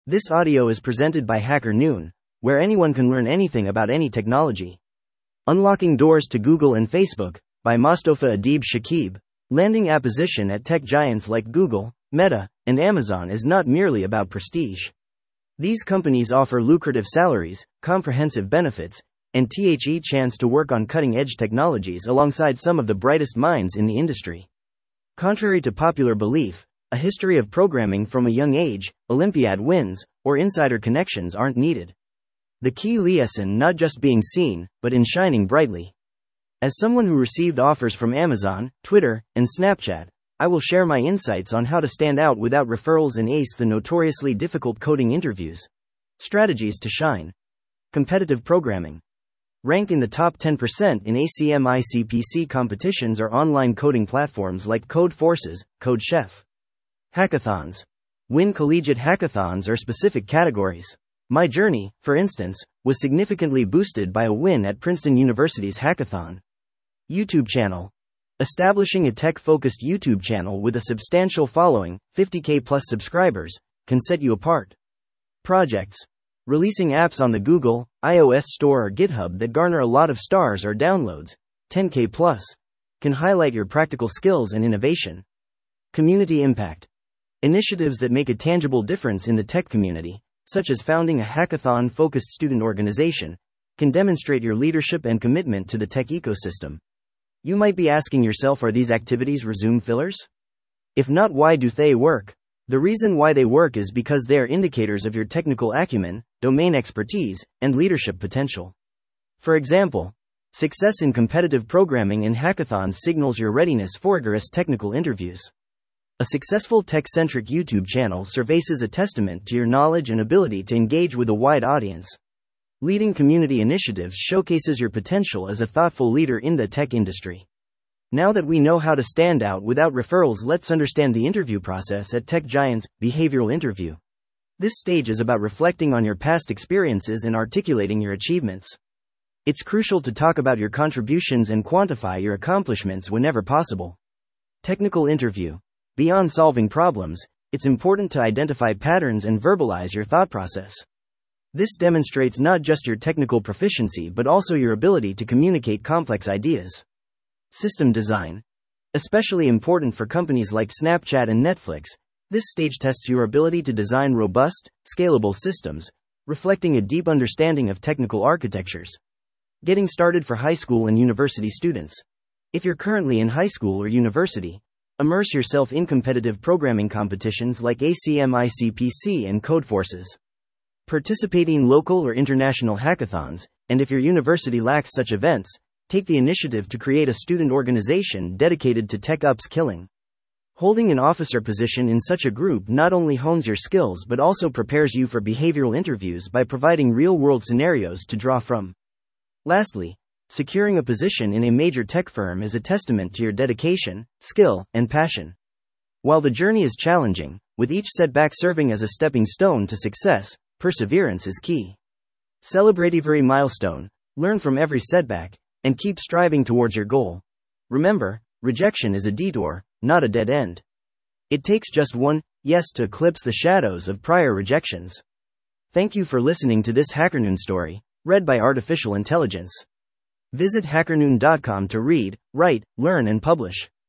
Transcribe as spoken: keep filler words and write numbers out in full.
This audio is presented by Hacker Noon, where anyone can learn anything about any technology. Unlocking Doors to Google and Facebook, by Mostofa Adib Shakib. Landing a position at tech giants like Google, Meta, and Amazon is not merely about prestige. These companies offer lucrative salaries, comprehensive benefits, and the chance to work on cutting-edge technologies alongside some of the brightest minds in the industry. Contrary to popular belief, a history of programming from a young age, Olympiad wins, or insider connections aren't needed. The key lies in not just being seen, but in shining brightly. As someone who received offers from Amazon, Twitter, and Snapchat, I will share my insights on how to stand out without referrals and ace the notoriously difficult coding interviews. Strategies to shine. Competitive programming. Rank in the top ten percent in A C M I C P C competitions or online coding platforms like Codeforces, CodeChef. Hackathons. Win collegiate hackathons or specific categories. My journey, for instance, was significantly boosted by a win at Princeton University's hackathon. YouTube channel. Establishing a tech-focused YouTube channel with a substantial following, fifty K plus subscribers, can set you apart. Projects. Releasing apps on the Google, iOS Store or GitHub that garner a lot of stars or downloads, ten K plus, can highlight your practical skills and innovation. Community impact. Initiatives that make a tangible difference in the tech community, such as founding a hackathon-focused student organization, can demonstrate your leadership and commitment to the tech ecosystem. You might be asking yourself, are these activities resume fillers? If not, why do they work? The reason why they work is because they are indicators of your technical acumen, domain expertise, and leadership potential. For example, success in competitive programming and hackathons signals your readiness for rigorous technical interviews. A successful tech-centric YouTube channel serves as a testament to your knowledge and ability to engage with a wide audience. Leading community initiatives showcases your potential as a thoughtful leader in the tech industry. Now that we know how to stand out without referrals, let's understand the interview process at tech giants. Behavioral interview. This stage is about reflecting on your past experiences and articulating your achievements. It's crucial to talk about your contributions and quantify your accomplishments whenever possible. Technical interview. Beyond solving problems, it's important to identify patterns and verbalize your thought process. This demonstrates not just your technical proficiency but also your ability to communicate complex ideas. System design. Especially important for companies like Snapchat and Netflix, this stage tests your ability to design robust, scalable systems, reflecting a deep understanding of technical architectures. Getting started for high school and university students. If you're currently in high school or university, immerse yourself in competitive programming competitions like A C M I C P C and Codeforces. Participating in local or international hackathons, and if your university lacks such events, take the initiative to create a student organization dedicated to tech upskilling. Holding an officer position in such a group not only hones your skills but also prepares you for behavioral interviews by providing real-world scenarios to draw from. Lastly, securing a position in a major tech firm is a testament to your dedication, skill, and passion. While the journey is challenging, with each setback serving as a stepping stone to success, perseverance is key. Celebrate every milestone, learn from every setback, and keep striving towards your goal. Remember, rejection is a detour, not a dead end. It takes just one yes to eclipse the shadows of prior rejections. Thank you for listening to this HackerNoon story, read by Artificial Intelligence. Visit hackernoon dot com to read, write, learn, and publish.